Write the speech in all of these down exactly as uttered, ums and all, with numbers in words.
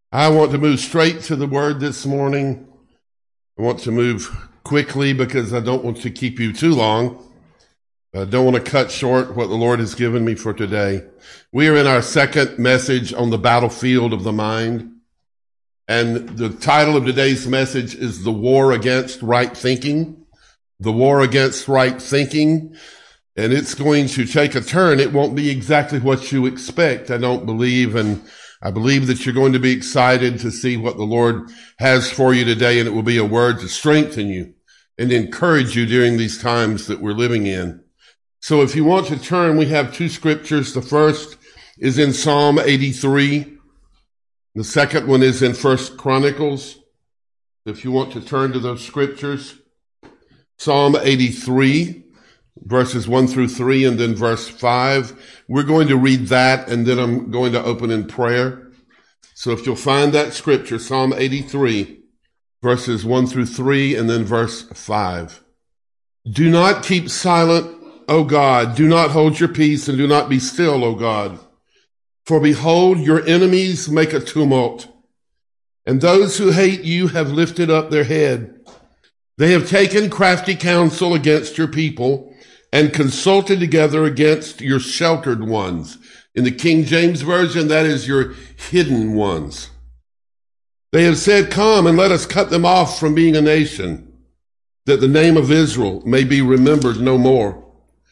I want to move straight to the word this morning. I want to move quickly because I don't want to keep you too long. I don't want to cut short what the Lord has given me for today. We are in our second message on the battlefield of the mind. And the title of today's message is The War Against Right Thinking. The War Against Right Thinking. And it's going to take a turn. It won't be exactly what you expect, I don't believe. And I believe that you're going to be excited to see what the Lord has for you today, and it will be a word to strengthen you and encourage you during these times that we're living in. So if you want to turn, we have two scriptures. The first is in Psalm eighty-three. The second one is in First Chronicles. If you want to turn to those scriptures, Psalm eighty-three, verses one through three, and then verse five. We're going to read that, and then I'm going to open in prayer. So if you'll find that scripture, Psalm eighty-three, verses one through three, and then verse five. Do not keep silent, O God. Do not hold your peace, and do not be still, O God. For behold, your enemies make a tumult, and those who hate you have lifted up their head. They have taken crafty counsel against your people, and consulted together against your sheltered ones. In the King James Version, that is your hidden ones. They have said, come and let us cut them off from being a nation, that the name of Israel may be remembered no more.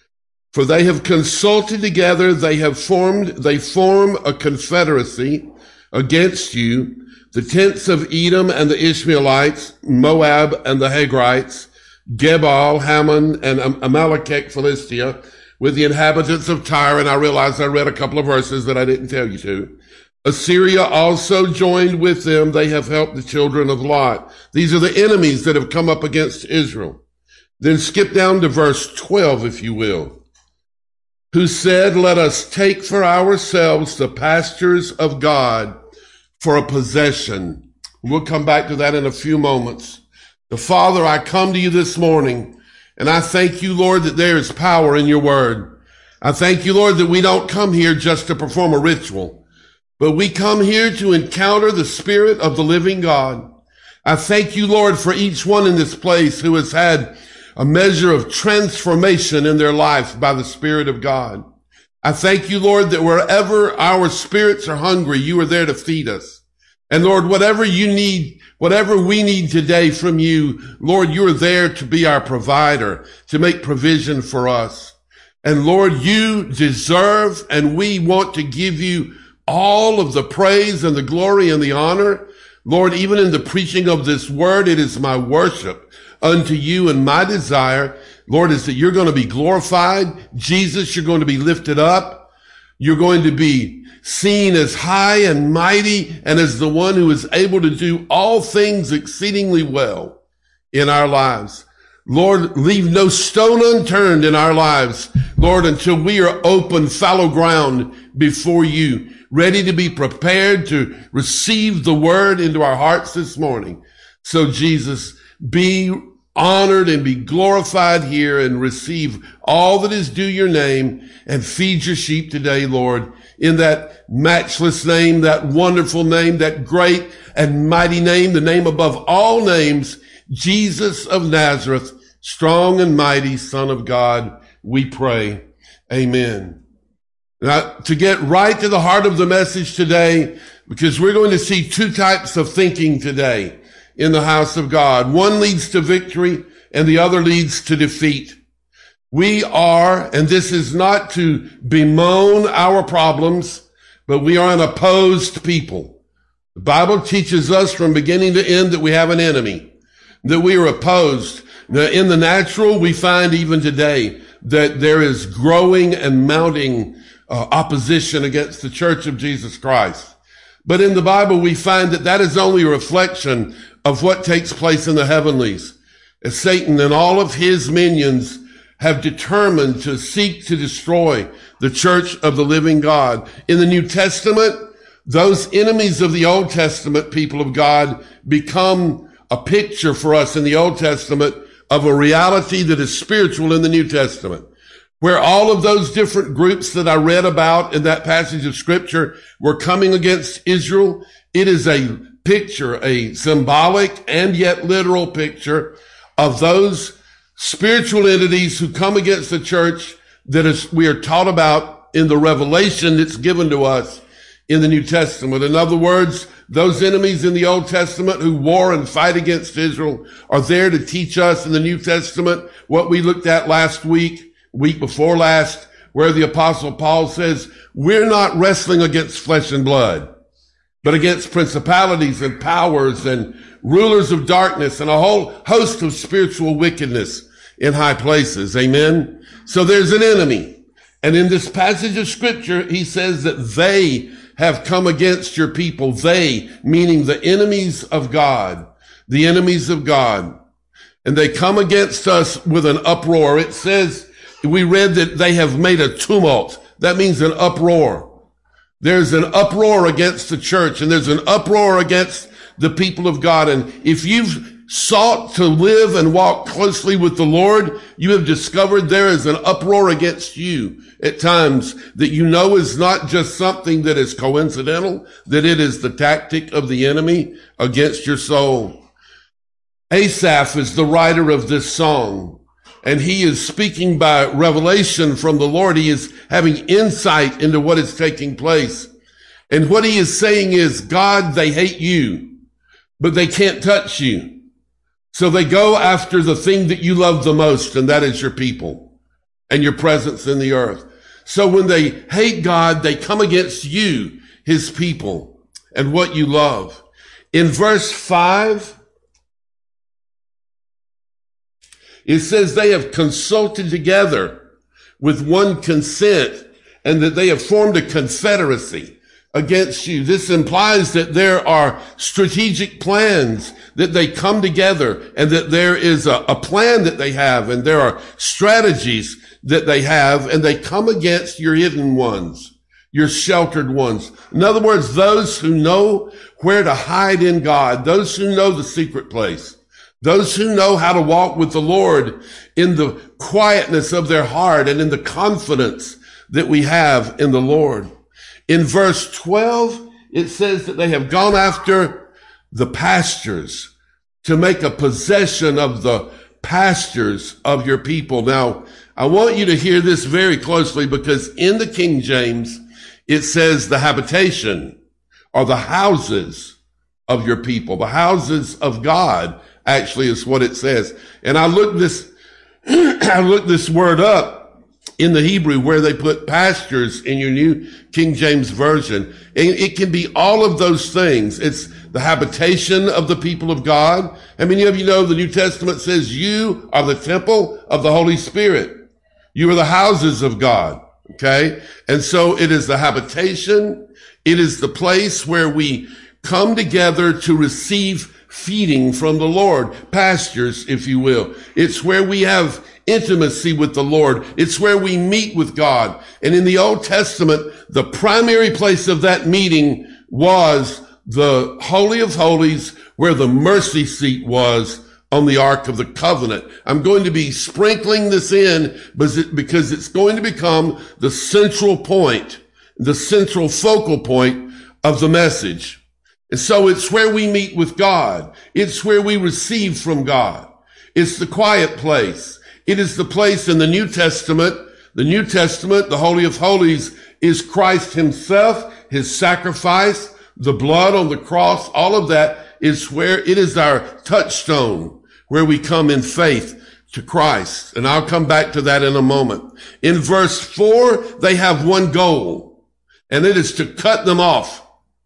For they have consulted together, they have formed, they form a confederacy against you, the tents of Edom and the Ishmaelites, Moab and the Hagrites, Gebal, Hammon, and Amalekite, Philistia, with the inhabitants of Tyre. And I realized I read a couple of verses that I didn't tell you to. Assyria also joined with them. They have helped the children of Lot. These are the enemies that have come up against Israel. Then skip down to verse twelve, if you will. Who said, let us take for ourselves the pastures of God for a possession. We'll come back to that in a few moments. The Father, I come to you this morning, and I thank you, Lord, that there is power in your word. I thank you, Lord, that we don't come here just to perform a ritual, but we come here to encounter the Spirit of the living God. I thank you, Lord, for each one in this place who has had a measure of transformation in their life by the Spirit of God. I thank you, Lord, that wherever our spirits are hungry, you are there to feed us. And Lord, whatever you need, whatever we need today from you, Lord, you're there to be our provider, to make provision for us. And Lord, you deserve, and we want to give you all of the praise and the glory and the honor. Lord, even in the preaching of this word, it is my worship unto you, and my desire, Lord, is that you're going to be glorified. Jesus, you're going to be lifted up. You're going to be seen as high and mighty and as the one who is able to do all things exceedingly well in our lives. Lord, leave no stone unturned in our lives, Lord, until we are open, fallow ground before you, ready to be prepared to receive the word into our hearts this morning. So Jesus, be honored and be glorified here, and receive all that is due your name, and feed your sheep today, Lord, in that matchless name, that wonderful name, that great and mighty name, the name above all names, Jesus of Nazareth, strong and mighty Son of God, we pray. Amen. Now, to get right to the heart of the message today, because we're going to see two types of thinking today in the house of God. One leads to victory, and the other leads to defeat. We are, and this is not to bemoan our problems, but we are an opposed people. The Bible teaches us from beginning to end that we have an enemy, that we are opposed. Now, in the natural, we find even today that there is growing and mounting uh, opposition against the Church of Jesus Christ. But in the Bible, we find that that is only a reflection of what takes place in the heavenlies, as Satan and all of his minions have determined to seek to destroy the church of the living God. In the New Testament, those enemies of the Old Testament people of God become a picture for us in the Old Testament of a reality that is spiritual in the New Testament, where all of those different groups that I read about in that passage of scripture were coming against Israel. It is a picture, a symbolic and yet literal picture of those spiritual entities who come against the church that is, we are taught about in the revelation that's given to us in the New Testament. In other words, those enemies in the Old Testament who war and fight against Israel are there to teach us in the New Testament what we looked at last week, week before last, where the Apostle Paul says, we're not wrestling against flesh and blood, but against principalities and powers and rulers of darkness and a whole host of spiritual wickedness in high places. Amen. So there's an enemy. And in this passage of scripture, he says that they have come against your people. They, meaning the enemies of God, the enemies of God. And they come against us with an uproar. It says, we read that they have made a tumult. That means an uproar. There's an uproar against the church, and there's an uproar against the people of God. And if you've sought to live and walk closely with the Lord, you have discovered there is an uproar against you at times that you know is not just something that is coincidental, that it is the tactic of the enemy against your soul. Asaph is the writer of this song, and he is speaking by revelation from the Lord. He is having insight into what is taking place. And what he is saying is, God, they hate you, but they can't touch you. So they go after the thing that you love the most, and that is your people and your presence in the earth. So when they hate God, they come against you, his people, and what you love. In verse five, it says they have consulted together with one consent, and that they have formed a confederacy against you. This implies that there are strategic plans, that they come together, and that there is a, a plan that they have, and there are strategies that they have, and they come against your hidden ones, your sheltered ones. In other words, those who know where to hide in God, those who know the secret place, those who know how to walk with the Lord in the quietness of their heart and in the confidence that we have in the Lord. In verse twelve, it says that they have gone after the pastures to make a possession of the pastures of your people. Now, I want you to hear this very closely, because in the King James, it says the habitation or the houses of your people, the houses of God, actually is what it says. And I looked this, I looked this word up in the Hebrew where they put pastures in your New King James Version. And it can be all of those things. It's the habitation of the people of God. How many of you know the New Testament says you are the temple of the Holy Spirit? You are the houses of God. Okay. And so it is the habitation. It is the place where we come together to receive feeding from the Lord, pastures, if you will. It's where we have intimacy with the Lord. It's where we meet with God. And in the Old Testament, the primary place of that meeting was the Holy of Holies, where the mercy seat was on the Ark of the Covenant. I'm going to be sprinkling this in because it's going to become the central point, the central focal point of the message. And so it's where we meet with God. It's where we receive from God. It's the quiet place. It is the place in the New Testament. The New Testament, the Holy of Holies, is Christ himself, his sacrifice, the blood on the cross. All of that is where it is our touchstone, where we come in faith to Christ. And I'll come back to that in a moment. In verse four, they have one goal, and it is to cut them off.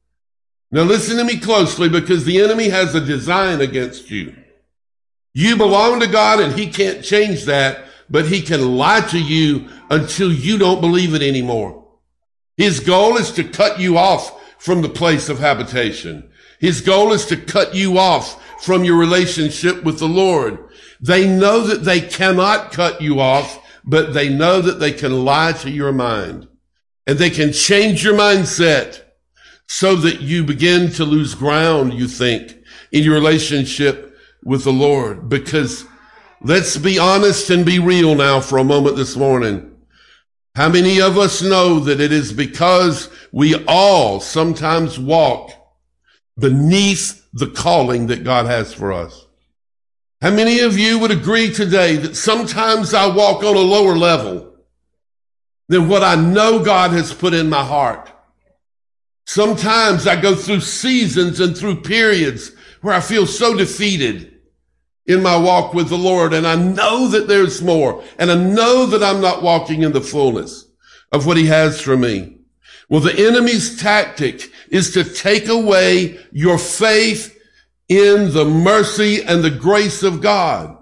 Now listen to me closely, because the enemy has a design against you. You belong to God, and he can't change that, but he can lie to you until you don't believe it anymore. His goal is to cut you off from the place of habitation. His goal is to cut you off from your relationship with the Lord. They know that they cannot cut you off, but they know that they can lie to your mind, and they can change your mindset so that you begin to lose ground, you think, in your relationship with the Lord. Because let's be honest and be real now for a moment this morning. How many of us know that it is because we all sometimes walk beneath the calling that God has for us. How many of you would agree today that sometimes I walk on a lower level than what I know God has put in my heart? Sometimes I go through seasons and through periods where I feel so defeated in my walk with the Lord, and I know that there's more, and I know that I'm not walking in the fullness of what he has for me. Well, the enemy's tactic is to take away your faith in the mercy and the grace of God.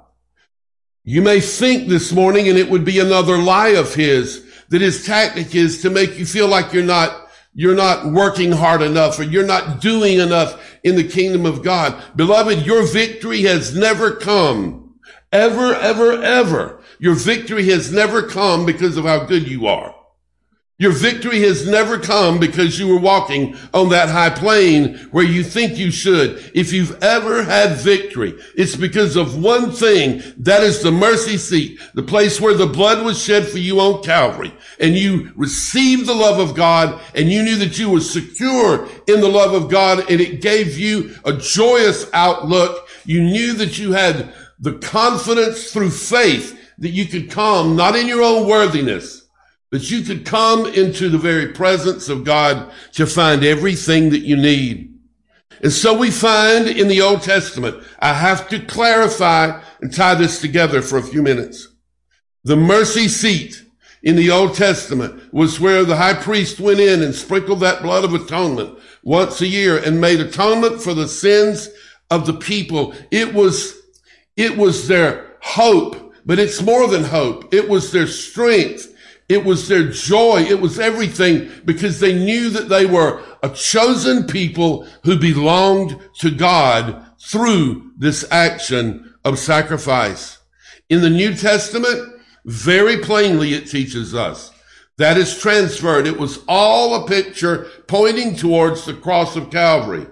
You may think this morning, and it would be another lie of his, that his tactic is to make you feel like you're not, you're not working hard enough, or you're not doing enough in the kingdom of God. Beloved, your victory has never come. Ever, ever, ever. Your victory has never come because of how good you are. Your victory has never come because you were walking on that high plane where you think you should. If you've ever had victory, it's because of one thing. That is the mercy seat, the place where the blood was shed for you on Calvary. And you received the love of God, and you knew that you were secure in the love of God, and it gave you a joyous outlook. You knew that you had the confidence through faith that you could come, not in your own worthiness, but you could come into the very presence of God to find everything that you need. And so we find in the Old Testament, I have to clarify and tie this together for a few minutes. The mercy seat in the Old Testament was where the high priest went in and sprinkled that blood of atonement once a year and made atonement for the sins of the people. It was, it was their hope, but it's more than hope. It was their strength. It was their joy. It was everything, because they knew that they were a chosen people who belonged to God through this action of sacrifice. In the New Testament, very plainly it teaches us that is transferred. It was all a picture pointing towards the cross of Calvary.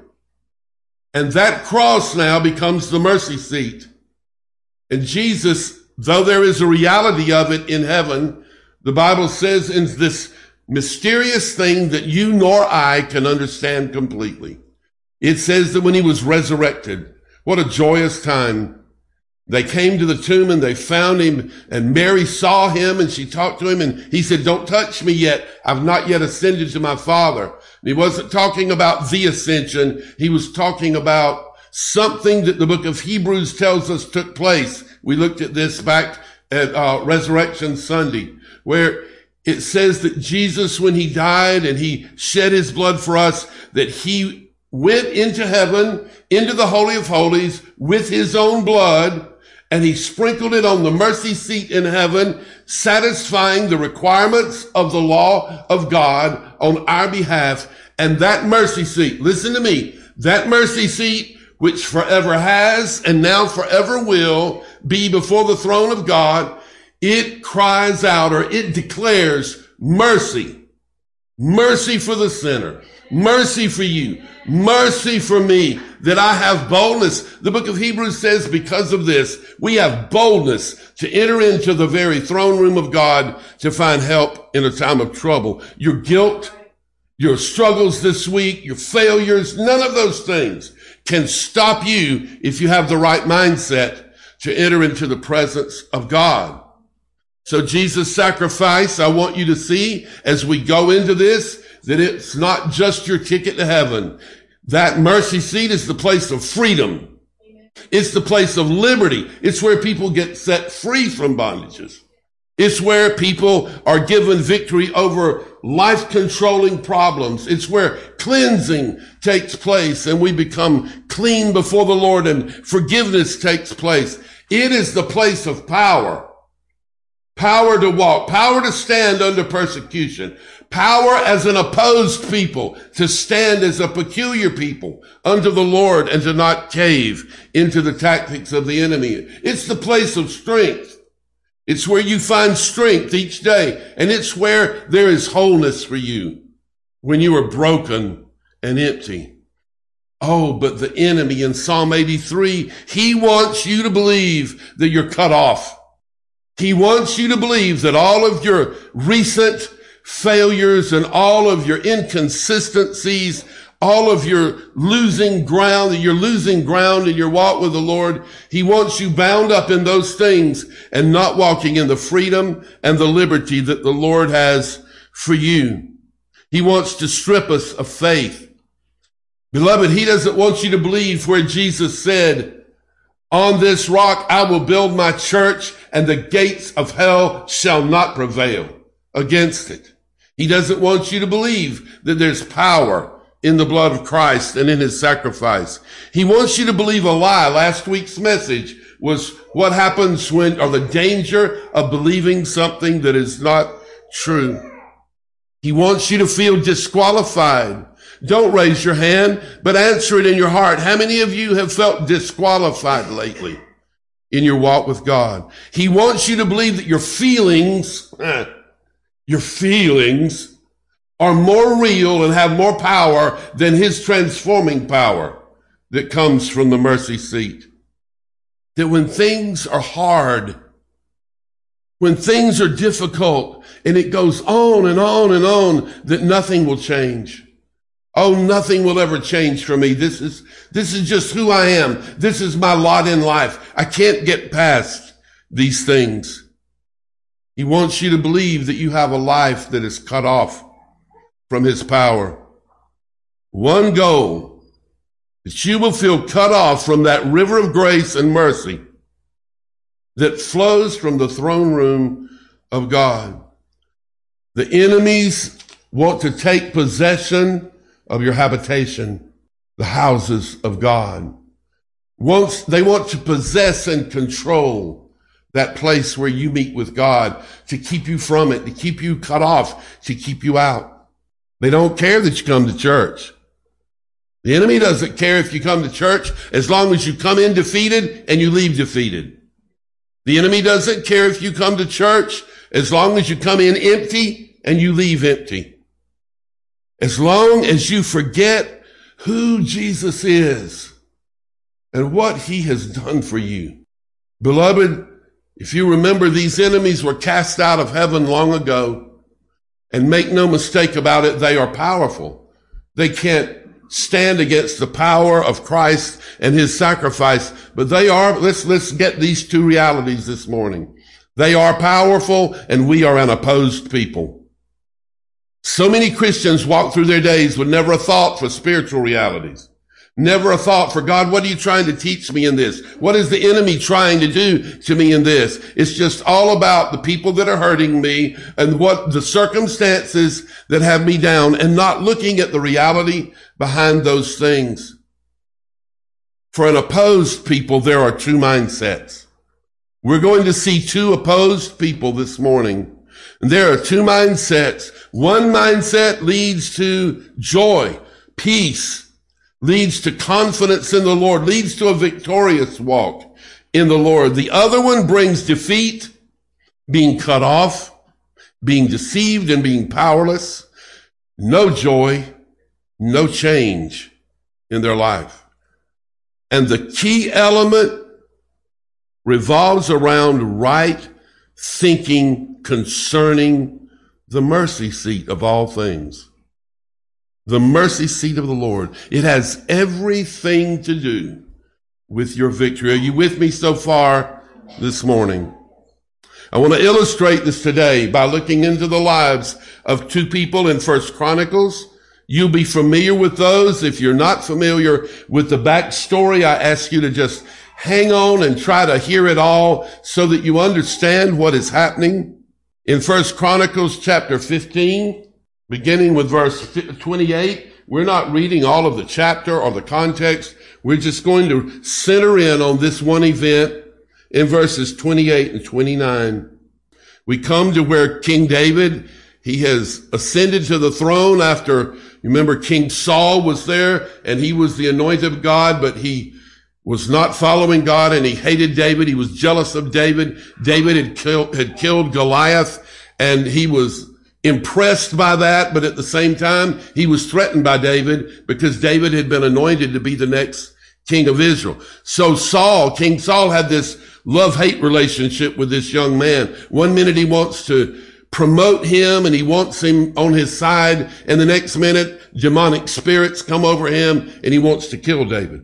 And that cross now becomes the mercy seat. And Jesus, though there is a reality of it in heaven, the Bible says in this mysterious thing that you nor I can understand completely. It says that when he was resurrected, what a joyous time. They came to the tomb and they found him, and Mary saw him and she talked to him, and he said, "Don't touch me yet. I've not yet ascended to my Father." And he wasn't talking about the ascension. He was talking about something that the book of Hebrews tells us took place. We looked at this back at uh, Resurrection Sunday, where it says that Jesus, when he died and he shed his blood for us, that he went into heaven, into the Holy of Holies with his own blood, and he sprinkled it on the mercy seat in heaven, satisfying the requirements of the law of God on our behalf. And that mercy seat, listen to me, that mercy seat, which forever has and now forever will be before the throne of God, it cries out, or it declares mercy. Mercy for the sinner. Mercy for you. Mercy for me, that I have boldness. The book of Hebrews says because of this, we have boldness to enter into the very throne room of God to find help in a time of trouble. Your guilt, your struggles this week, your failures, none of those things can stop you if you have the right mindset to enter into the presence of God. So Jesus' sacrifice, I want you to see as we go into this, that it's not just your ticket to heaven. That mercy seat is the place of freedom. It's the place of liberty. It's where people get set free from bondages. It's where people are given victory over life-controlling problems. It's where cleansing takes place and we become clean before the Lord and forgiveness takes place. It is the place of power. Power to walk, power to stand under persecution, power as an opposed people, to stand as a peculiar people unto the Lord and to not cave into the tactics of the enemy. It's the place of strength. It's where you find strength each day, and it's where there is wholeness for you when you are broken and empty. Oh, but the enemy in Psalm eighty-three, he wants you to believe that you're cut off. He wants you to believe that all of your recent failures and all of your inconsistencies, all of your losing ground, you're losing ground in your walk with the Lord. He wants you bound up in those things and not walking in the freedom and the liberty that the Lord has for you. He wants to strip us of faith. Beloved, he doesn't want you to believe where Jesus said, on this rock I will build my church, and the gates of hell shall not prevail against it. He doesn't want you to believe that there's power in the blood of Christ and in his sacrifice. He wants you to believe a lie. Last week's message was what happens when, or the danger of believing something that is not true. He wants you to feel disqualified. Don't raise your hand, but answer it in your heart. How many of you have felt disqualified lately in your walk with God? He wants you to believe that your feelings, your feelings are more real and have more power than his transforming power that comes from the mercy seat. That when things are hard, when things are difficult, and it goes on and on and on, that nothing will change. Oh, nothing will ever change for me. This is, this is just who I am. This is my lot in life. I can't get past these things. He wants you to believe that you have a life that is cut off from his power. One goal, that you will feel cut off from that river of grace and mercy that flows from the throne room of God. The enemies want to take possession of your habitation, the houses of God. Once they want to possess and control that place where you meet with God, to keep you from it, to keep you cut off, to keep you out. They don't care that you come to church. The enemy doesn't care if you come to church as long as you come in defeated and you leave defeated. The enemy doesn't care if you come to church as long as you come in empty and you leave empty. As long as you forget who Jesus is and what he has done for you. Beloved, if you remember, these enemies were cast out of heaven long ago. And make no mistake about it, they are powerful. They can't stand against the power of Christ and his sacrifice, but they are, let's, let's get these two realities this morning. They are powerful and we are an opposed people. So many Christians walk through their days with never a thought for spiritual realities. Never a thought for God, what are you trying to teach me in this? What is the enemy trying to do to me in this? It's just all about the people that are hurting me and what the circumstances that have me down, and not looking at the reality behind those things. For an opposed people, there are two mindsets. We're going to see two opposed people this morning. And there are two mindsets. One mindset leads to joy, peace, leads to confidence in the Lord, leads to a victorious walk in the Lord. The other one brings defeat, being cut off, being deceived and being powerless, no joy, no change in their life. And the key element revolves around right thinking concerning the mercy seat of all things. The mercy seat of the Lord. It has everything to do with your victory. Are you with me so far this morning? I want to illustrate this today by looking into the lives of two people in First Chronicles. You'll be familiar with those. If you're not familiar with the backstory, I ask you to just hang on and try to hear it all so that you understand what is happening. In First Chronicles chapter fifteen, beginning with verse twenty-eight, we're not reading all of the chapter or the context. We're just going to center in on this one event in verses twenty-eight and twenty-nine. We come to where King David, he has ascended to the throne after, remember, King Saul was there and he was the anointed of God, but he was not following God and he hated David. He was jealous of David. David had killed, had killed Goliath, and he was impressed by that, but at the same time, he was threatened by David because David had been anointed to be the next king of Israel. So Saul, King Saul, had this love-hate relationship with this young man. One minute he wants to promote him and he wants him on his side. And the next minute, demonic spirits come over him and he wants to kill David.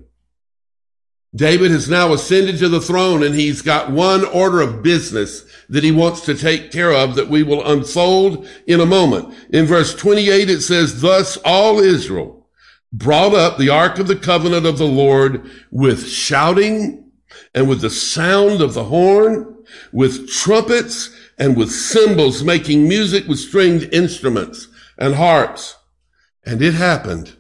David has now ascended to the throne and he's got one order of business that he wants to take care of that we will unfold in a moment. In verse twenty-eight, it says, thus all Israel brought up the ark of the covenant of the Lord with shouting and with the sound of the horn, with trumpets and with cymbals, making music with stringed instruments and harps. And it happened,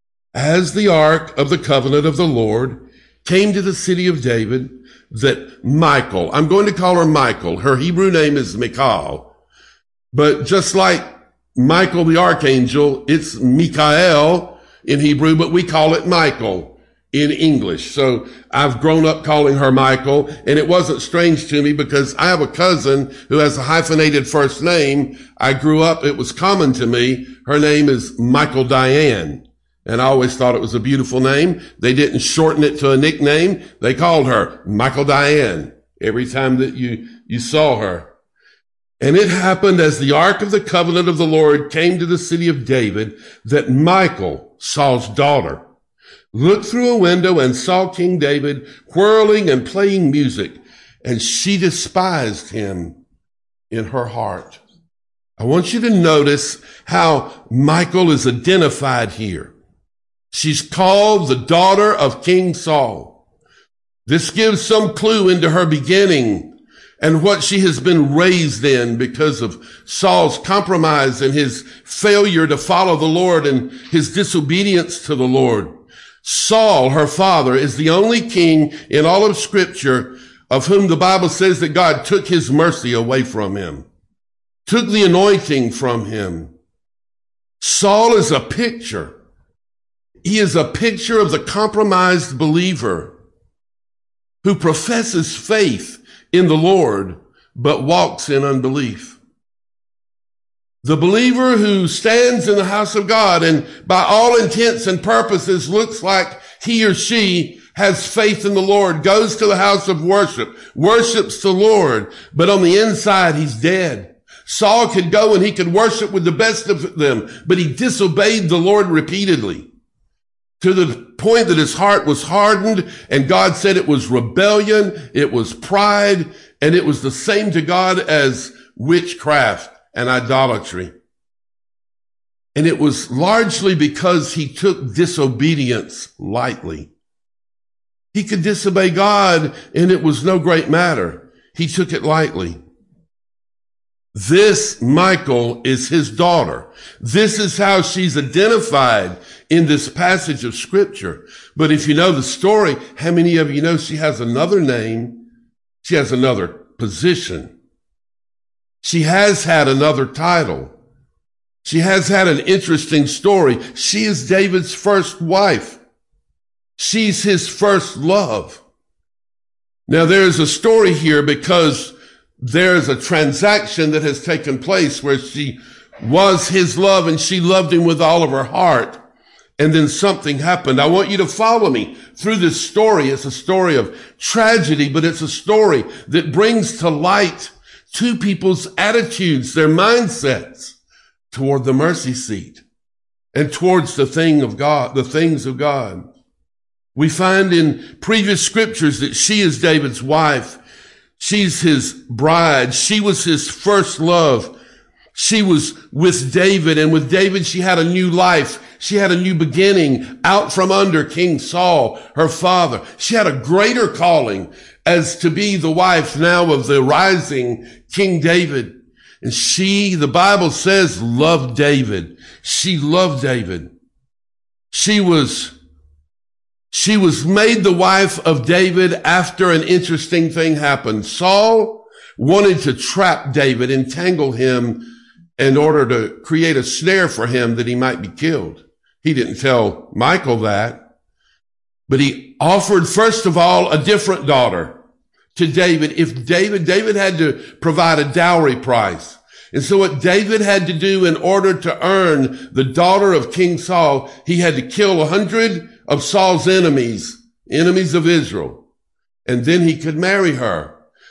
as the ark of the covenant of the Lord came to the city of David, that Michal, I'm going to call her Michal, her Hebrew name is Michal, but just like Michael the archangel, it's Michael in Hebrew, but we call it Michal in English. So I've grown up calling her Michal, and it wasn't strange to me because I have a cousin who has a hyphenated first name. I grew up, it was common to me. Her name is Michael Diane. And I always thought it was a beautiful name. They didn't shorten it to a nickname. They called her Michael Diane every time that you, you saw her. And it happened as the ark of the covenant of the Lord came to the city of David that Michal, Saul's daughter, looked through a window and saw King David whirling and playing music, and she despised him in her heart. I want you to notice how Michal is identified here. She's called the daughter of King Saul. This gives some clue into her beginning and what she has been raised in because of Saul's compromise and his failure to follow the Lord and his disobedience to the Lord. Saul, her father, is the only king in all of Scripture of whom the Bible says that God took his mercy away from him, took the anointing from him. Saul is a picture. He is a picture of the compromised believer who professes faith in the Lord, but walks in unbelief. The believer who stands in the house of God and by all intents and purposes looks like he or she has faith in the Lord, goes to the house of worship, worships the Lord, but on the inside he's dead. Saul could go and he could worship with the best of them, but he disobeyed the Lord repeatedly, to the point that his heart was hardened, and God said it was rebellion, it was pride, and it was the same to God as witchcraft and idolatry. And it was largely because he took disobedience lightly. He could disobey God, and it was no great matter. He took it lightly. This Michal is his daughter. This is how she's identified in this passage of Scripture. But if you know the story, how many of you know she has another name? She has another position. She has had another title. She has had an interesting story. She is David's first wife. She's his first love. Now there's a story here because there's a transaction that has taken place where she was his love and she loved him with all of her heart. And then something happened. I want you to follow me through this story. It's a story of tragedy, but it's a story that brings to light two people's attitudes, their mindsets toward the mercy seat and towards the thing of God, the things of God. We find in previous scriptures that she is David's wife. She's his bride. She was his first love. She was with David, and with David, she had a new life. She had a new beginning out from under King Saul, her father. She had a greater calling as to be the wife now of the rising King David. And she, the Bible says, loved David. She loved David. She was She was made the wife of David after an interesting thing happened. Saul wanted to trap David, entangle him in order to create a snare for him that he might be killed. He didn't tell Michal that, but he offered, first of all, a different daughter to David. If David, David had to provide a dowry price. And so what David had to do in order to earn the daughter of King Saul, he had to kill a hundred of Saul's enemies, enemies of Israel, and then he could marry her.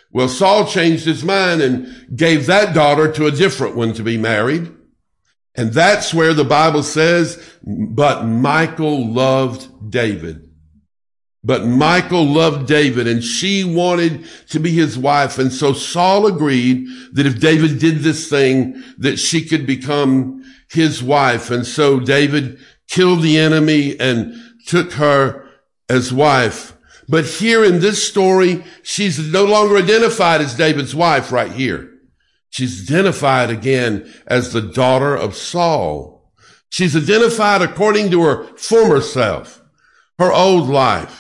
Well, Saul changed his mind and gave that daughter to a different one to be married. And that's where the Bible says, but Michal loved David. But Michal loved David, and she wanted to be his wife. And so Saul agreed that if David did this thing, that she could become his wife. And so David killed the enemy and took her as wife. But here in this story, she's no longer identified as David's wife right here. She's identified again as the daughter of Saul. She's identified according to her former self, her old life.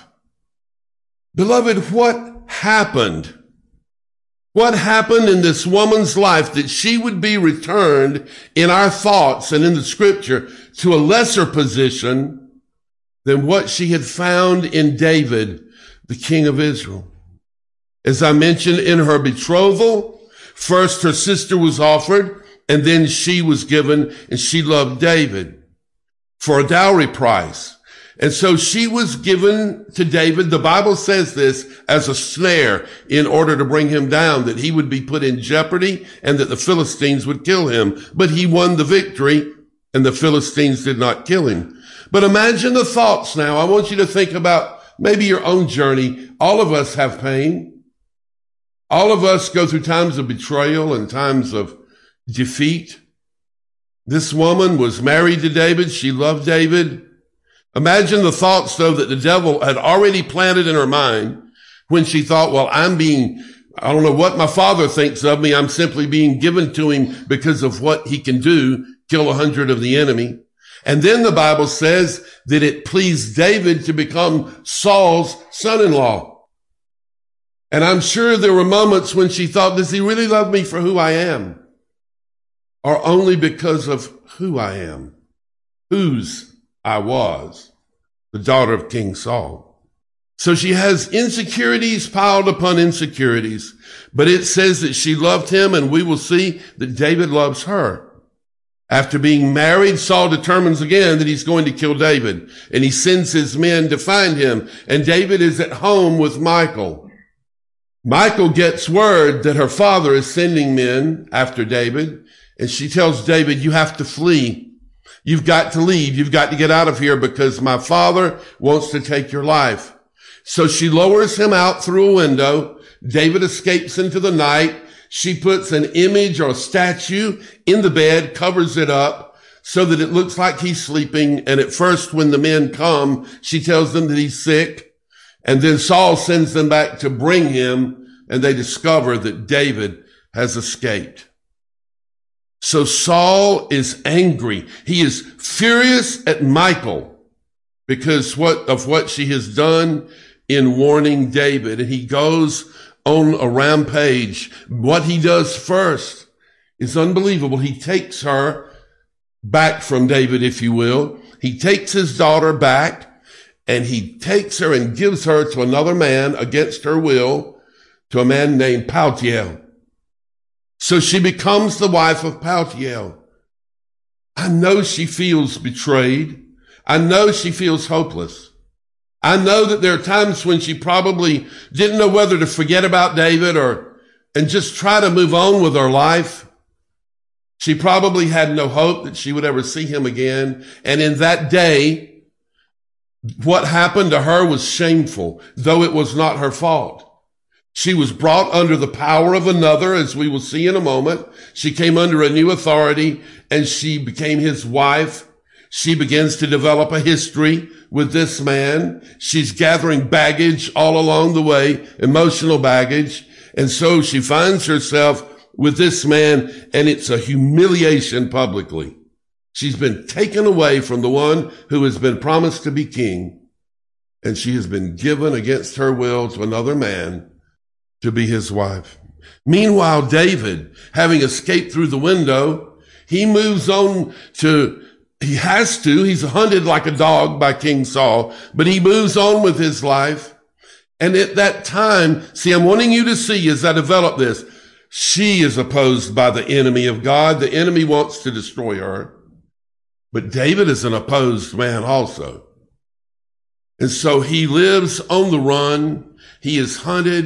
Beloved, what happened? What happened in this woman's life that she would be returned in our thoughts and in the scripture to a lesser position than what she had found in David, the king of Israel? As I mentioned, in her betrothal, first her sister was offered, and then she was given, and she loved David for a dowry price. And so she was given to David. The Bible says this as a snare in order to bring him down, that he would be put in jeopardy and that the Philistines would kill him. But he won the victory and the Philistines did not kill him. But imagine the thoughts now. I want you to think about maybe your own journey. All of us have pain. All of us go through times of betrayal and times of defeat. This woman was married to David. She loved David. Imagine the thoughts, though, that the devil had already planted in her mind when she thought, well, I'm being, I don't know what my father thinks of me. I'm simply being given to him because of what he can do, kill a hundred of the enemy. And then the Bible says that it pleased David to become Saul's son-in-law. And I'm sure there were moments when she thought, does he really love me for who I am? Or only because of who I am, whose I was, the daughter of King Saul. So she has insecurities piled upon insecurities, but it says that she loved him, and we will see that David loves her. After being married, Saul determines again that he's going to kill David, and he sends his men to find him, and David is at home with Michal. Michal gets word that her father is sending men after David, and she tells David, you have to flee. You've got to leave. You've got to get out of here because my father wants to take your life. So she lowers him out through a window. David escapes into the night. She puts an image or a statue in the bed, covers it up so that it looks like he's sleeping. And at first, when the men come, she tells them that he's sick. And then Saul sends them back to bring him, and they discover that David has escaped. So Saul is angry. He is furious at Michal because what, of what she has done in warning David. And he goes on a rampage. What he does first is unbelievable. He takes her back from David, if you will. He takes his daughter back, and he takes her and gives her to another man against her will, to a man named Paltiel. So she becomes the wife of Paltiel. I know she feels betrayed. I know she feels hopeless. I know that there are times when she probably didn't know whether to forget about David or, and just try to move on with her life. She probably had no hope that she would ever see him again. And in that day, what happened to her was shameful, though it was not her fault. She was brought under the power of another, as we will see in a moment. She came under a new authority, and she became his wife. She begins to develop a history with this man. She's gathering baggage all along the way, emotional baggage. And so she finds herself with this man, and it's a humiliation publicly. She's been taken away from the one who has been promised to be king, and she has been given against her will to another man to be his wife. Meanwhile, David, having escaped through the window, he moves on to, he has to, he's hunted like a dog by King Saul, but he moves on with his life. And at that time, see, I'm wanting you to see as I develop this, she is opposed by the enemy of God. The enemy wants to destroy her. But David is an opposed man also. And so he lives on the run. He is hunted.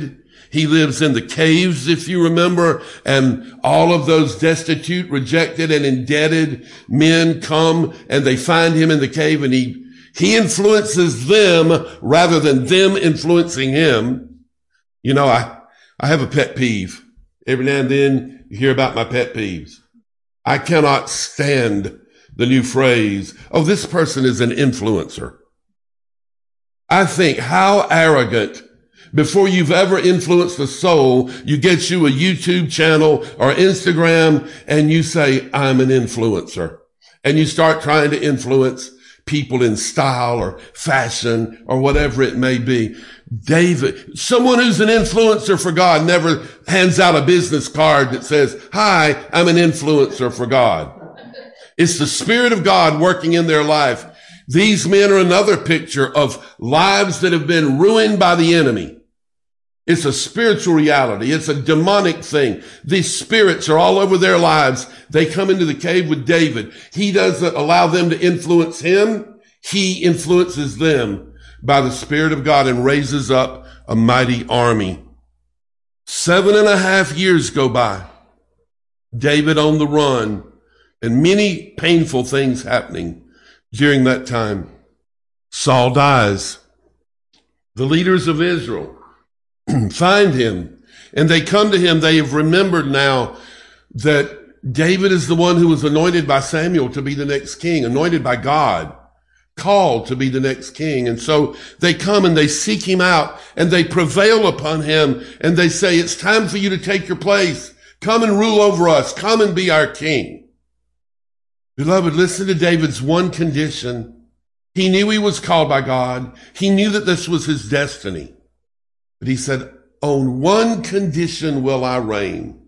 He lives in the caves, if you remember, and all of those destitute, rejected, and indebted men come and they find him in the cave, and he, he influences them rather than them influencing him. You know, I, I have a pet peeve. Every now and then you hear about my pet peeves. I cannot stand the new phrase, oh, this person is an influencer. I think how arrogant. Before you've ever influenced a soul, you get you a YouTube channel or Instagram and you say, I'm an influencer. And you start trying to influence people in style or fashion or whatever it may be. David, someone who's an influencer for God never hands out a business card that says, hi, I'm an influencer for God. It's the Spirit of God working in their life. These men are another picture of lives that have been ruined by the enemy. It's a spiritual reality. It's a demonic thing. These spirits are all over their lives. They come into the cave with David. He doesn't allow them to influence him. He influences them by the Spirit of God and raises up a mighty army. Seven and a half years go by. David on the run, and many painful things happening during that time. Saul dies. The leaders of Israel find him, and they come to him. They have remembered now that David is the one who was anointed by Samuel to be the next king, anointed by God, called to be the next king. And so they come and they seek him out and they prevail upon him and they say, it's time for you to take your place. Come and rule over us. Come and be our king. Beloved, listen to David's one condition. He knew he was called by God. He knew that this was his destiny. But he said, on one condition will I reign.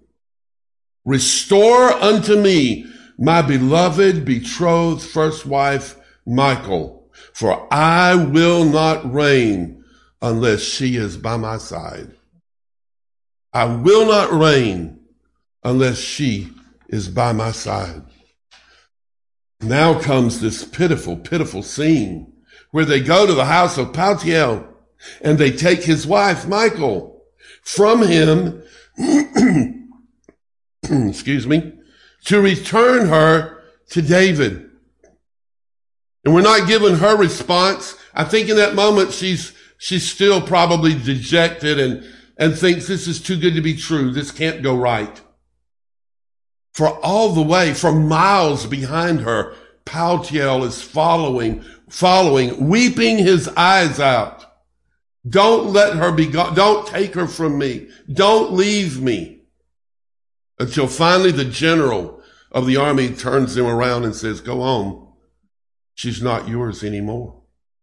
Restore unto me my beloved, betrothed first wife, Michal, for I will not reign unless she is by my side. I will not reign unless she is by my side. Now comes this pitiful, pitiful scene where they go to the house of Paltiel and they take his wife, Michal, from him, excuse me, to return her to David. And we're not given her response. I think in that moment, she's, she's still probably dejected and, and thinks this is too good to be true. This can't go right. For all the way, for miles behind her, Paltiel is following, following, weeping his eyes out. Don't let her be gone. Don't take her from me. Don't leave me. Until finally the general of the army turns him around and says, go home. She's not yours anymore.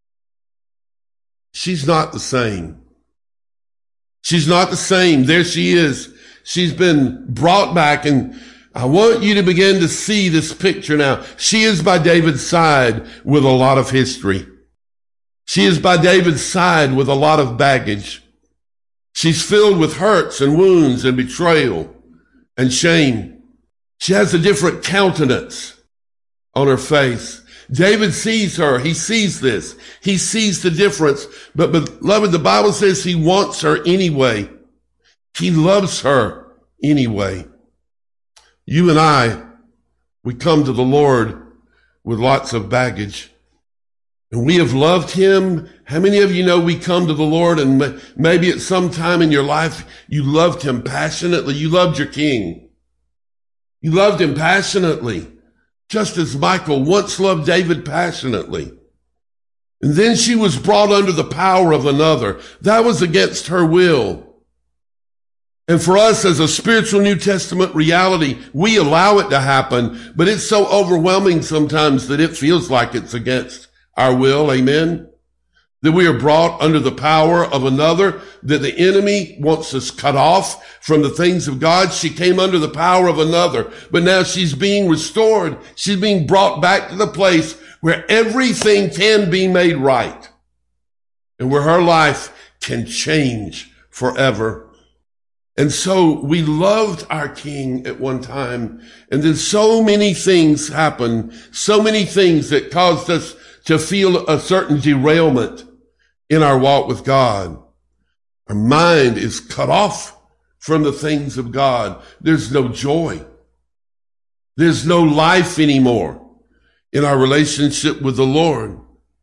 She's not the same. She's not the same. There she is. She's been brought back, and I want you to begin to see this picture now. She is by David's side with a lot of history. She is by David's side with a lot of baggage. She's filled with hurts and wounds and betrayal and shame. She has a different countenance on her face. David sees her. He sees this. He sees the difference. But beloved, the Bible says he wants her anyway. He loves her anyway. You and I, we come to the Lord with lots of baggage. And we have loved him. How many of you know we come to the Lord and maybe at some time in your life you loved him passionately? You loved your king. You loved him passionately, just as Michal once loved David passionately. And then she was brought under the power of another. That was against her will. And for us as a spiritual New Testament reality, we allow it to happen, but it's so overwhelming sometimes that it feels like it's against our will, amen? That we are brought under the power of another, that the enemy wants us cut off from the things of God. She came under the power of another, but now she's being restored. She's being brought back to the place where everything can be made right and where her life can change forever. And so we loved our king at one time, and then so many things happened, so many things that caused us to feel a certain derailment in our walk with God. Our mind is cut off from the things of God. There's no joy. There's no life anymore in our relationship with the Lord.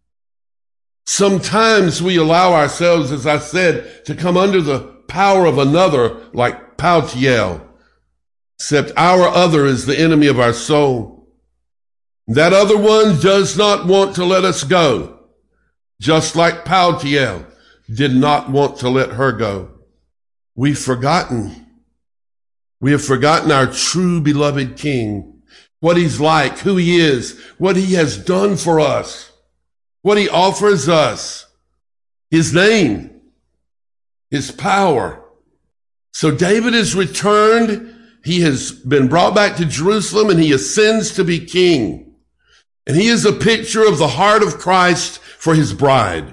Sometimes we allow ourselves, as I said, to come under the power of another like Paltiel, except our other is the enemy of our soul. That other one does not want to let us go, just like Paltiel did not want to let her go. We've forgotten. We have forgotten our true beloved King, what he's like, who he is, what he has done for us, what he offers us, his name, his power. So David is returned. He has been brought back to Jerusalem and he ascends to be king. And he is a picture of the heart of Christ for his bride.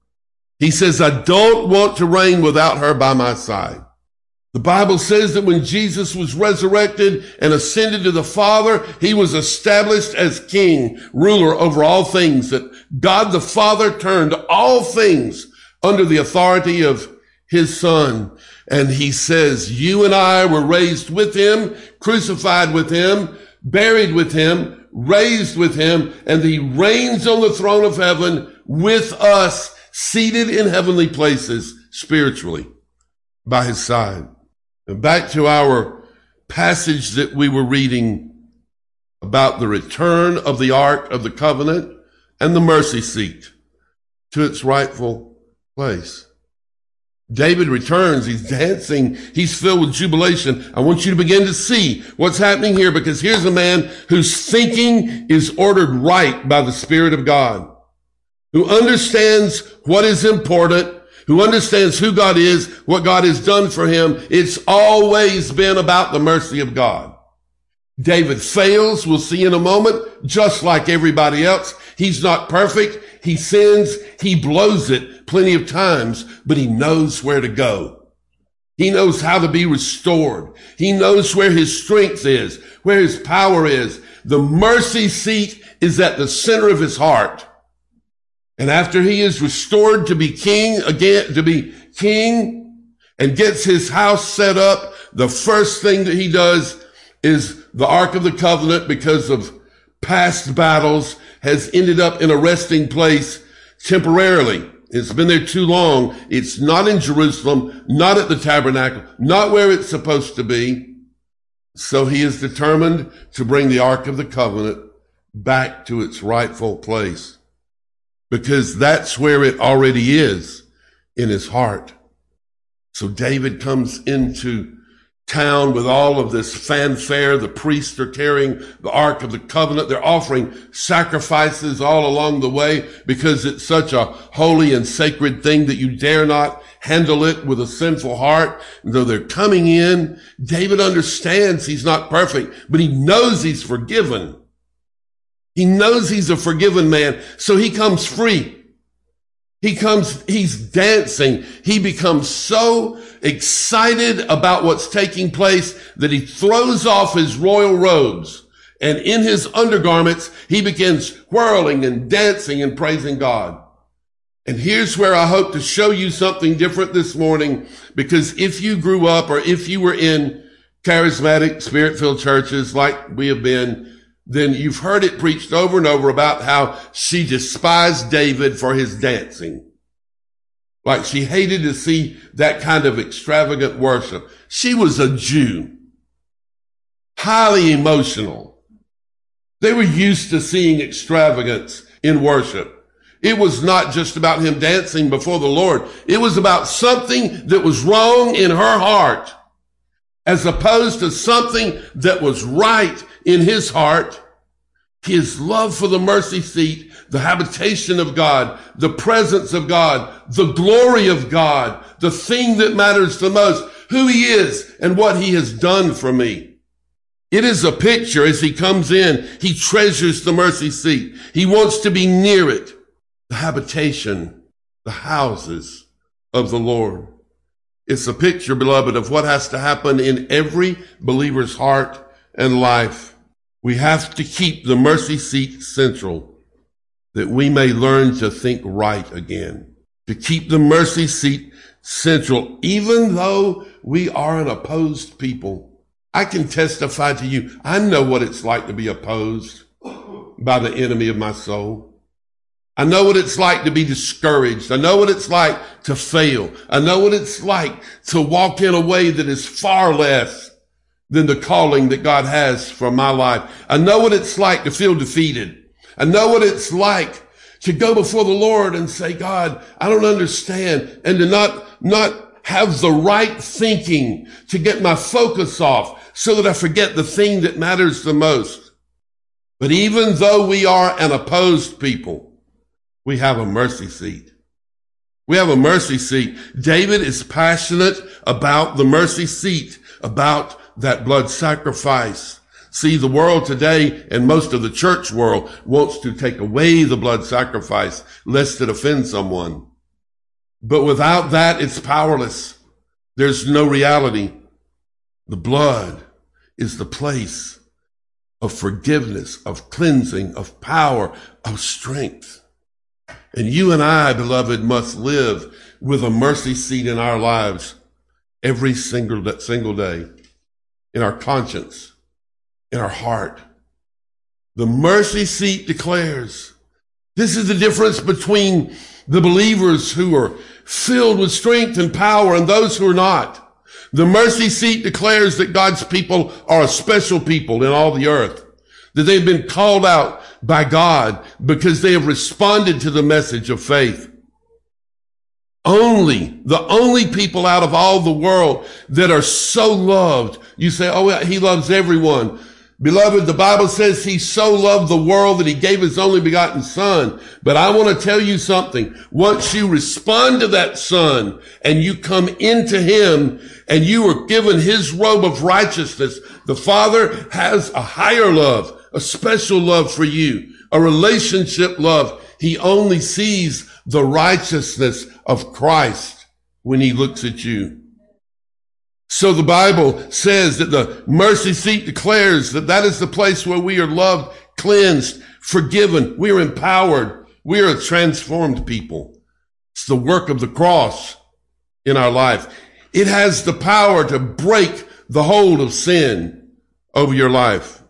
He says, I don't want to reign without her by my side. The Bible says that when Jesus was resurrected and ascended to the Father, he was established as king, ruler over all things, that God the Father turned all things under the authority of his Son. And he says, you and I were raised with him, crucified with him, buried with him, raised with him, and he reigns on the throne of heaven with us, seated in heavenly places spiritually by his side. And back to our passage that we were reading about the return of the Ark of the Covenant and the mercy seat to its rightful place. David returns. He's dancing. He's filled with jubilation. I want you to begin to see what's happening here, because here's a man whose thinking is ordered right by the Spirit of God, who understands what is important, who understands who God is, what God has done for him. It's always been about the mercy of God. David fails, we'll see in a moment, just like everybody else. He's not perfect. He sins. He blows it plenty of times, but he knows where to go. He knows how to be restored. He knows where his strength is, where his power is. The mercy seat is at the center of his heart. And after he is restored to be king again, to be king and gets his house set up, the first thing that he does is the Ark of the Covenant, because of past battles, has ended up in a resting place temporarily. It's been there too long. It's not in Jerusalem, not at the tabernacle, not where it's supposed to be. So he is determined to bring the Ark of the Covenant back to its rightful place, because that's where it already is, in his heart. So David comes into town with all of this fanfare. The priests are carrying the Ark of the Covenant. They're offering sacrifices all along the way, because it's such a holy and sacred thing that you dare not handle it with a sinful heart. And though they're coming in, David understands he's not perfect, but he knows he's forgiven. He knows he's a forgiven man, so he comes free. He comes, he's dancing. He becomes so excited about what's taking place that he throws off his royal robes, and in his undergarments, he begins whirling and dancing and praising God. And here's where I hope to show you something different this morning, because if you grew up or if you were in charismatic, spirit-filled churches like we have been, then you've heard it preached over and over about how she despised David for his dancing. Like she hated to see that kind of extravagant worship. She was a Jew, highly emotional. They were used to seeing extravagance in worship. It was not just about him dancing before the Lord. It was about something that was wrong in her heart, as opposed to something that was right in his heart. His love for the mercy seat, the habitation of God, the presence of God, the glory of God, the thing that matters the most, who he is and what he has done for me. It is a picture. As he comes in, he treasures the mercy seat. He wants to be near it. The habitation, the houses of the Lord. It's a picture, beloved, of what has to happen in every believer's heart and life. We have to keep the mercy seat central, that we may learn to think right again. to keep the mercy seat central, even though we are an opposed people. I can testify to you, I know what it's like to be opposed by the enemy of my soul. I know what it's like to be discouraged. I know what it's like to fail. I know what it's like to walk in a way that is far less than the calling that God has for my life. I know what it's like to feel defeated. I know what it's like to go before the Lord and say, God, I don't understand, and to not, not have the right thinking to get my focus off so that I forget the thing that matters the most. But even though we are an opposed people, we have a mercy seat. We have a mercy seat. David is passionate about the mercy seat, about that blood sacrifice. See, the world today, and most of the church world, wants to take away the blood sacrifice lest it offend someone. But without that, it's powerless. There's no reality. The blood is the place of forgiveness, of cleansing, of power, of strength. And you and I, beloved, must live with a mercy seat in our lives every single, single day, in our conscience, in our heart. The mercy seat declares, this is the difference between the believers who are filled with strength and power and those who are not. The mercy seat declares that God's people are a special people in all the earth, that they've been called out by God because they have responded to the message of faith. Only, the only people out of all the world that are so loved. You say, oh, he loves everyone. Beloved, the Bible says he so loved the world that he gave his only begotten son. But I want to tell you something. Once you respond to that son and you come into him and you are given his robe of righteousness, the Father has a higher love, a special love for you, a relationship love. He only sees the righteousness of Christ when he looks at you. So the Bible says that the mercy seat declares that that is the place where we are loved, cleansed, forgiven. We are empowered. We are a transformed people. It's the work of the cross in our life. It has the power to break the hold of sin over your life.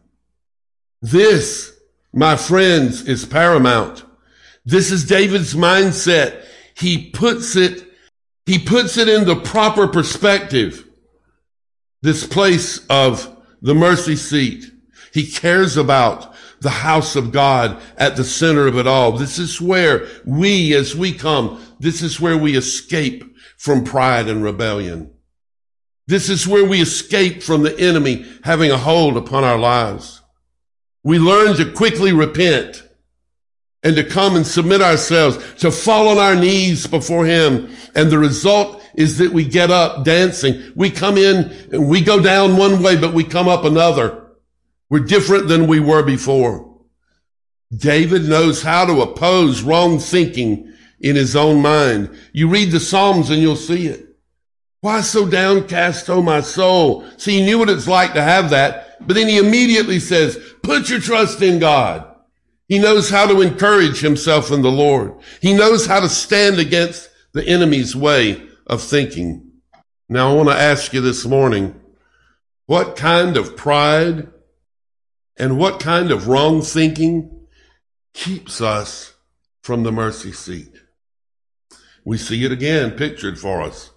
This, my friends, is paramount. This is David's mindset. He puts it, he puts it in the proper perspective. This place of the mercy seat. He cares about the house of God at the center of it all. This is where we, as we come, this is where we escape from pride and rebellion. This is where we escape from the enemy having a hold upon our lives. We learn to quickly repent and to come and submit ourselves, to fall on our knees before him. And the result is that we get up dancing. We come in and we go down one way, but we come up another. We're different than we were before. David knows how to oppose wrong thinking in his own mind. You read the Psalms and you'll see it. Why so downcast, O my soul? See, he knew what it's like to have that, but then he immediately says, put your trust in God. He knows how to encourage himself in the Lord. He knows how to stand against the enemy's way of thinking. Now I want to ask you this morning, what kind of pride and what kind of wrong thinking keeps us from the mercy seat? We see it again pictured for us.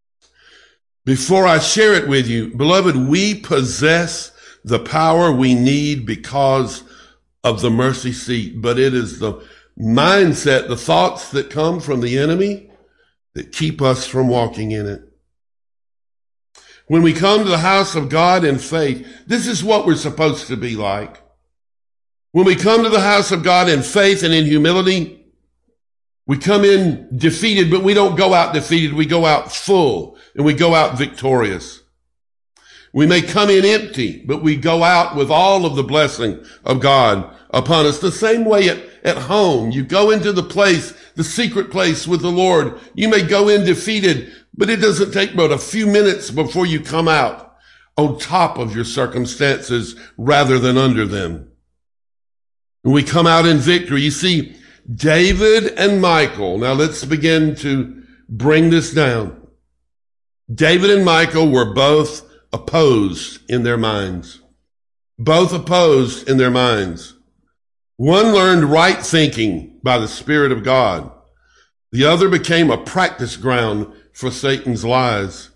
Before I share it with you, beloved, we possess the power we need because of the mercy seat, but it is the mindset, the thoughts that come from the enemy that keep us from walking in it. When we come to the house of God in faith, this is what we're supposed to be like. When we come to the house of God in faith and in humility, we come in defeated, but we don't go out defeated. We go out full and we go out victorious. We may come in empty, but we go out with all of the blessing of God upon us. The same way at, at home, you go into the place, the secret place with the Lord. You may go in defeated, but it doesn't take but a few minutes before you come out on top of your circumstances rather than under them. And we come out in victory. You see, David and Michal. Now let's begin to bring this down. David and Michal were both opposed in their minds. Both opposed in their minds. One learned right thinking by the Spirit of God. The other became a practice ground for Satan's lies.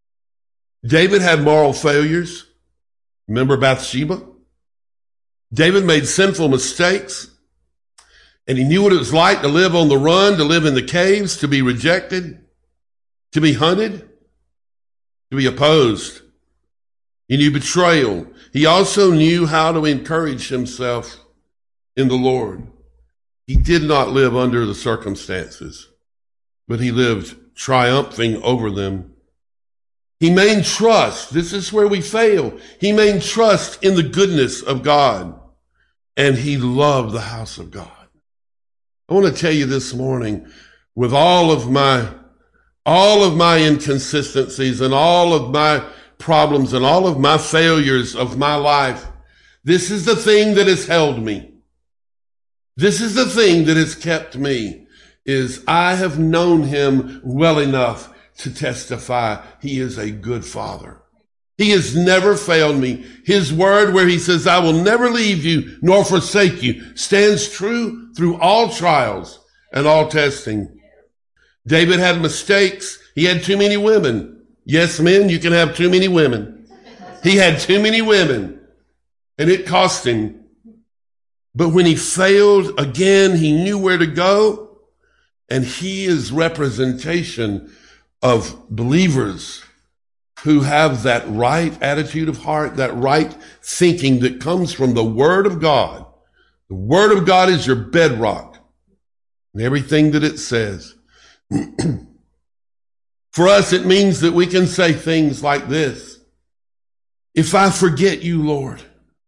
David had moral failures. Remember Bathsheba? David made sinful mistakes, and he knew what it was like to live on the run, to live in the caves, to be rejected, to be hunted, to be opposed. He knew betrayal. He also knew how to encourage himself in the Lord. He did not live under the circumstances, but he lived triumphing over them. He maintained trust. This is where we fail. He maintained trust in the goodness of God, and he loved the house of God. I want to tell you this morning, with all of my, all of my inconsistencies and all of my problems and all of my failures of my life, this is the thing that has held me. This is the thing that has kept me, is I have known him well enough to testify he is a good father. He has never failed me. His word where he says, I will never leave you nor forsake you, stands true through all trials and all testing. David had mistakes. He had too many women. Yes, men, you can have too many women. He had too many women, and it cost him. But when he failed again, he knew where to go, and he is representation of believers who have that right attitude of heart, that right thinking that comes from the Word of God. The Word of God is your bedrock and everything that it says. For us, it means that we can say things like this. If I forget you, Lord,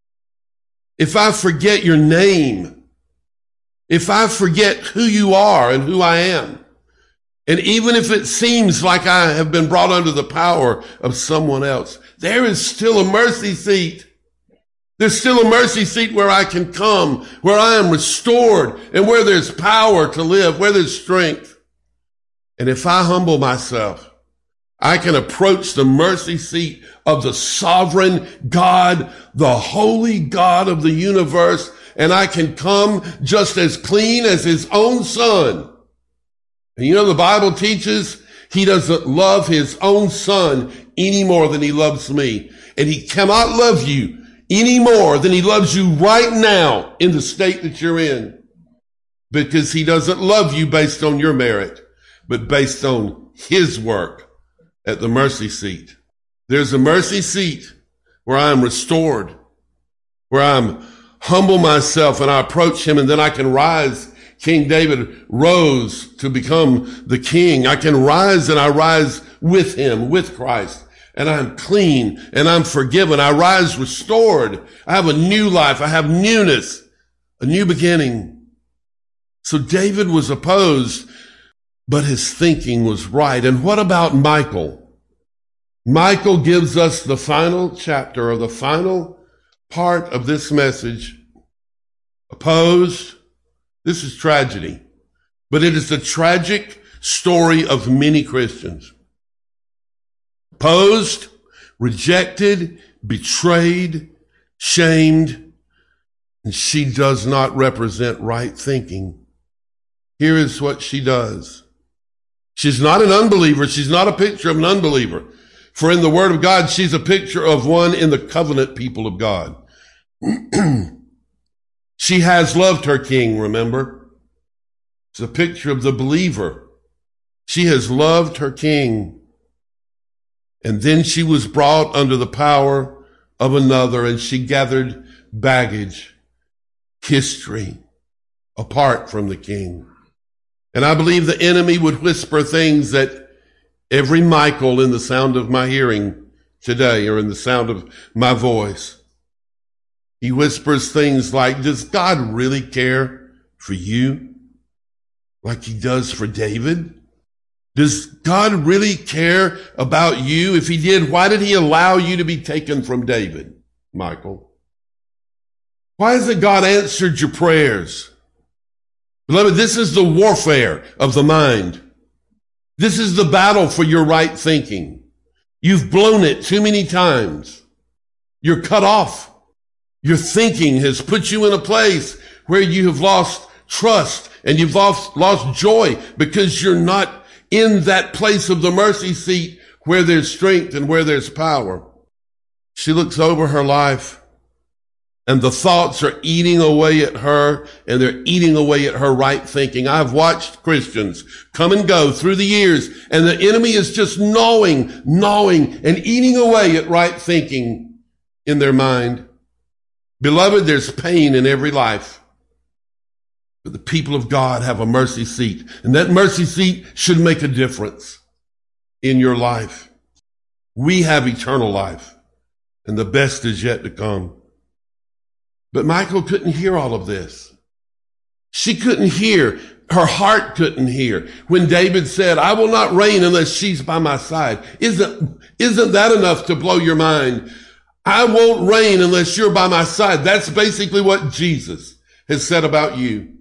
if I forget your name, if I forget who you are and who I am, and even if it seems like I have been brought under the power of someone else, there is still a mercy seat. There's still a mercy seat where I can come, where I am restored, and where there's power to live, where there's strength. And if I humble myself, I can approach the mercy seat of the sovereign God, the holy God of the universe, and I can come just as clean as his own son. And you know, the Bible teaches he doesn't love his own son any more than he loves me. And he cannot love you any more than he loves you right now in the state that you're in. Because he doesn't love you based on your merit, but based on his work at the mercy seat. There's a mercy seat where I am restored, where I'm humble myself and I approach him, and then I can rise. King David rose to become the king. I can rise, and I rise with him, with Christ, and I'm clean and I'm forgiven. I rise restored. I have a new life. I have newness, a new beginning. So David was opposed, but his thinking was right. And what about Michal? Michal gives us the final chapter, or the final part of this message. Opposed. This is tragedy, but it is the tragic story of many Christians. Opposed, rejected, betrayed, shamed, and she does not represent right thinking. Here is what she does. She's not an unbeliever. She's not a picture of an unbeliever. For in the Word of God, she's a picture of one in the covenant people of God. She has loved her king, remember? It's a picture of the believer. She has loved her king. And then she was brought under the power of another, and she gathered baggage, history, apart from the king. And I believe the enemy would whisper things that every Michal in the sound of my hearing today, or in the sound of my voice, he whispers things like, does God really care for you like he does for David? Does God really care about you? If he did, why did he allow you to be taken from David, Michal? Why hasn't God answered your prayers? Beloved, this is the warfare of the mind. This is the battle for your right thinking. You've blown it too many times. You're cut off. Your thinking has put you in a place where you have lost trust and you've lost, lost joy because you're not in that place of the mercy seat where there's strength and where there's power. She looks over her life and the thoughts are eating away at her and they're eating away at her right thinking. I've watched Christians come and go through the years and the enemy is just gnawing, gnawing and eating away at right thinking in their mind. Beloved, there's pain in every life, but the people of God have a mercy seat, and that mercy seat should make a difference in your life. We have eternal life, and the best is yet to come. But Michal couldn't hear all of this. She couldn't hear. Her heart couldn't hear when David said, I will not reign unless she's by my side. Isn't, isn't that enough to blow your mind? I won't reign unless you're by my side. That's basically what Jesus has said about you.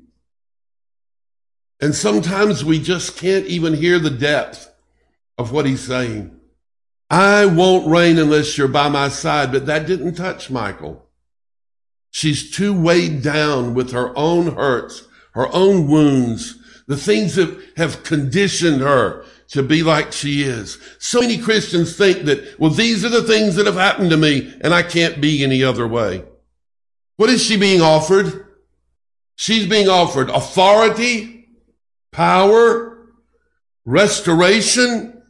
And sometimes we just can't even hear the depth of what he's saying. I won't reign unless you're by my side. But that didn't touch Michal. She's too weighed down with her own hurts, her own wounds, the things that have conditioned her to be like she is. So many Christians think that, well, these are the things that have happened to me and I can't be any other way. What is she being offered? She's being offered authority, power, restoration,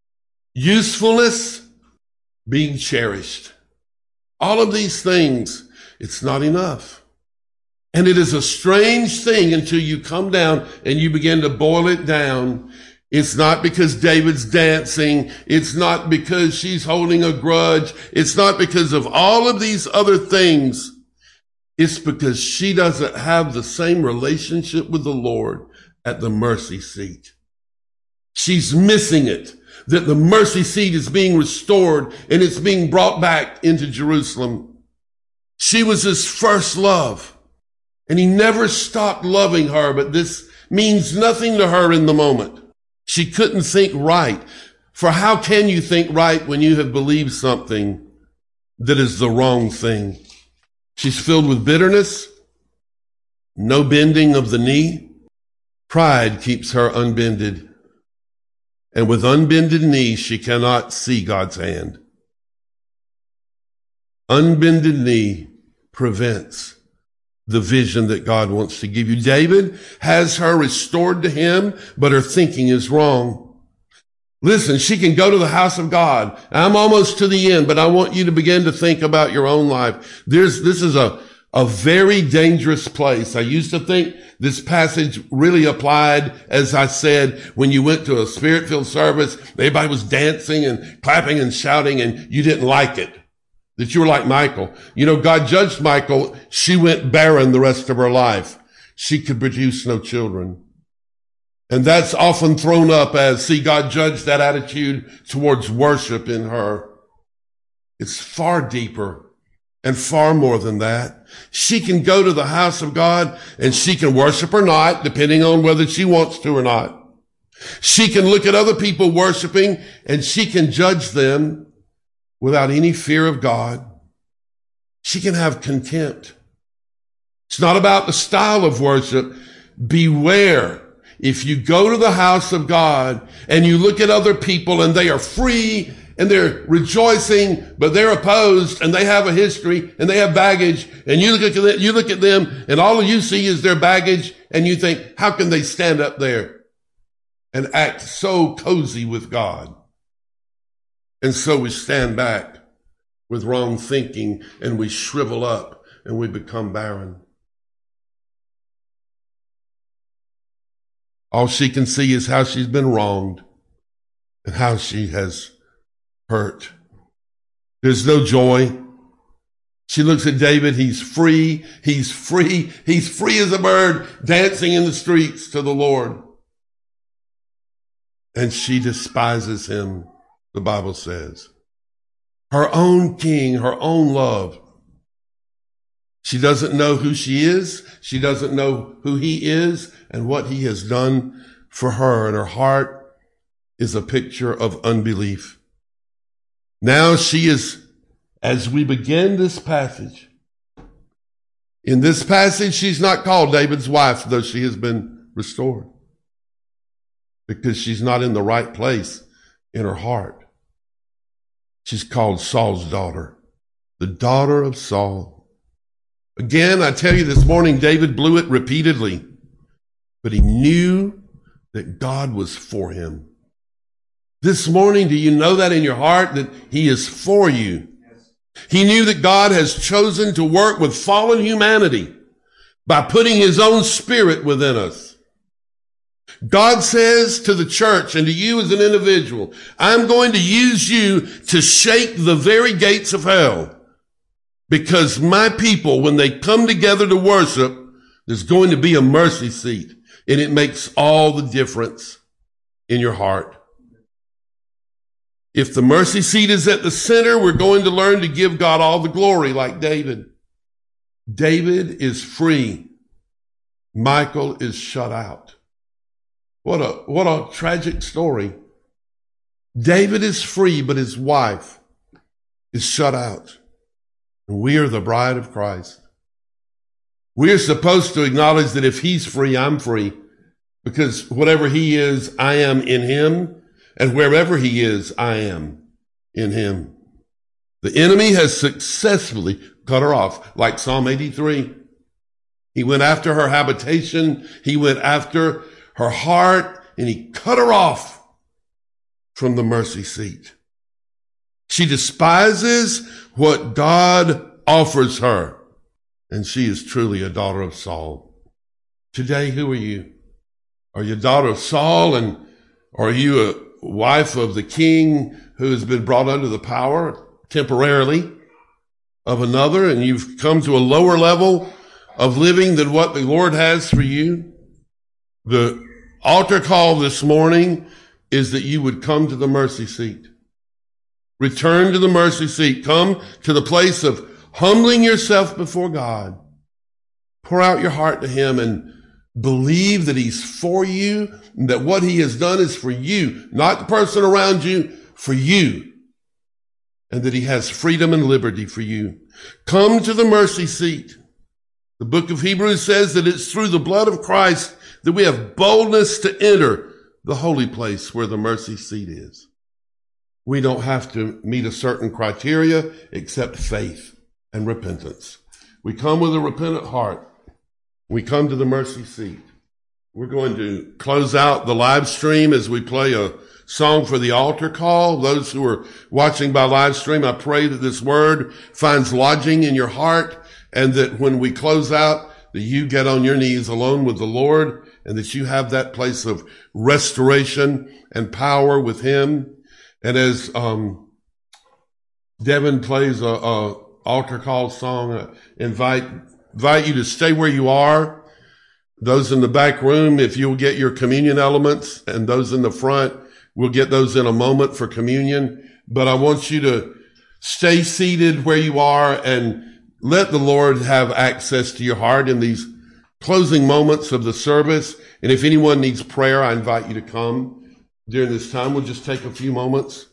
usefulness, being cherished. All of these things, it's not enough. And it is a strange thing until you come down and you begin to boil it down. It's not because David's dancing. It's not because she's holding a grudge. It's not because of all of these other things. It's because she doesn't have the same relationship with the Lord at the mercy seat. She's missing it, that the mercy seat is being restored and it's being brought back into Jerusalem. She was his first love, and he never stopped loving her, but this means nothing to her in the moment. She couldn't think right. For how can you think right when you have believed something that is the wrong thing? She's filled with bitterness, no bending of the knee. Pride keeps her unbended. And with unbended knee, she cannot see God's hand. Unbended knee prevents the vision that God wants to give you. David has her restored to him, but her thinking is wrong. Listen, she can go to the house of God. I'm almost to the end, but I want you to begin to think about your own life. There's, this is a, a very dangerous place. I used to think this passage really applied, as I said, when you went to a spirit-filled service, everybody was dancing and clapping and shouting and you didn't like it. That you were like Michal. You know, God judged Michal. She went barren the rest of her life. She could produce no children. And that's often thrown up as, see, God judged that attitude towards worship in her. It's far deeper and far more than that. She can go to the house of God and she can worship or not, depending on whether she wants to or not. She can look at other people worshiping and she can judge them without any fear of God. She can have contempt. It's not about the style of worship. Beware. If you go to the house of God and you look at other people and they are free and they're rejoicing, but they're opposed and they have a history and they have baggage, and you look at them, you look at them and all you see is their baggage, and you think, how can they stand up there and act so cozy with God? And so we stand back with wrong thinking and we shrivel up and we become barren. All she can see is how she's been wronged and how she has hurt. There's no joy. She looks at David. He's free. He's free. He's free as a bird dancing in the streets to the Lord. And she despises him. The Bible says, her own king, her own love. She doesn't know who she is. She doesn't know who he is and what he has done for her. And her heart is a picture of unbelief. Now she is, as we begin this passage, in this passage, she's not called David's wife, though she has been restored, because she's not in the right place in her heart. She's called Saul's daughter, the daughter of Saul. Again, I tell you this morning, David blew it repeatedly, but he knew that God was for him. This morning, do you know that in your heart, that he is for you? He knew that God has chosen to work with fallen humanity by putting his own spirit within us. God says to the church and to you as an individual, I'm going to use you to shake the very gates of hell, because my people, when they come together to worship, there's going to be a mercy seat, and it makes all the difference in your heart. If the mercy seat is at the center, we're going to learn to give God all the glory like David. David is free. Michal is shut out. What a, what a tragic story. David is free, but his wife is shut out. And we are the bride of Christ. We are supposed to acknowledge that if he's free, I'm free, because whatever he is, I am in him. And wherever he is, I am in him. The enemy has successfully cut her off, like Psalm eighty-three. He went after her habitation. He went after her heart, and he cut her off from the mercy seat. She despises what God offers her, and she is truly a daughter of Saul. Today, who are you? Are you a daughter of Saul, and are you a wife of the king who has been brought under the power temporarily of another, and you've come to a lower level of living than what the Lord has for you? The altar call this morning is that you would come to the mercy seat. Return to the mercy seat. Come to the place of humbling yourself before God. Pour out your heart to him and believe that he's for you, and that what he has done is for you, not the person around you, for you, and that he has freedom and liberty for you. Come to the mercy seat. The book of Hebrews says that it's through the blood of Christ that we have boldness to enter the holy place where the mercy seat is. We don't have to meet a certain criteria except faith and repentance. We come with a repentant heart. We come to the mercy seat. We're going to close out the live stream as we play a song for the altar call. Those who are watching by live stream, I pray that this word finds lodging in your heart, and that when we close out, that you get on your knees alone with the Lord, and that you have that place of restoration and power with him. And as um, Devin plays a, a altar call song, I invite invite you to stay where you are. Those in the back room, if you'll get your communion elements, and those in the front, we'll get those in a moment for communion. But I want you to stay seated where you are and let the Lord have access to your heart in these closing moments of the service. And if anyone needs prayer, I invite you to come during this time. We'll just take a few moments